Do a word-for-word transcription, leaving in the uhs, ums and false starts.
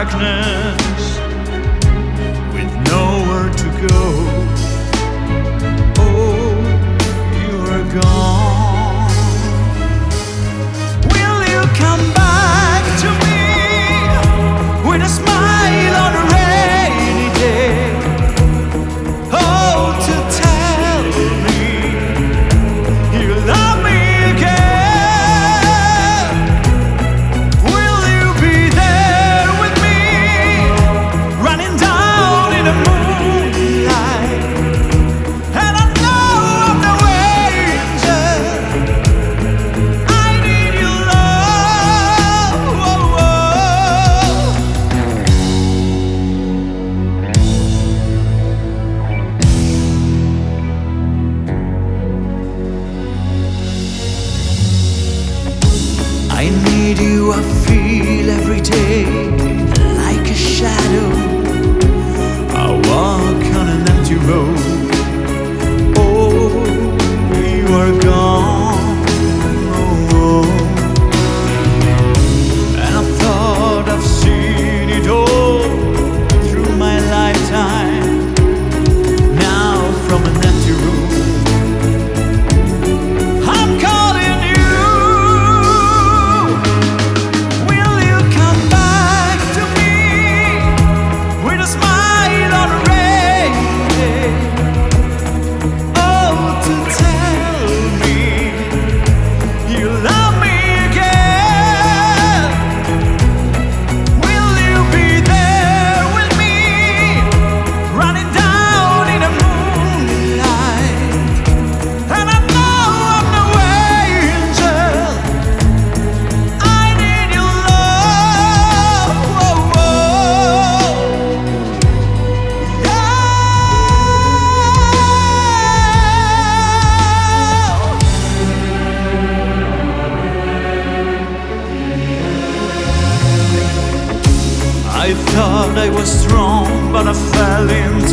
darkness with nowhere to go. Oh, you are gone. Will you come back to me with a smile on a rainy day? Oh, to tell me you love me again. Will you be there with me, running down in the moonlight? And I know I'm no angel, I need your love. Oh, oh. I need you, I feel every day like a shadow. I walk on an empty road. Oh, you are gone. Oh, oh. And I thought I've seen it all through my lifetime. Now from an empty room I'm calling you. Will you come back to me with a smile on a rainy day? Oh, to tell me you love me again. Will you be there with me, running down in the moonlight? And I know I'm no angel, I need your love. Oh, oh. I thought I was strong, but I fell into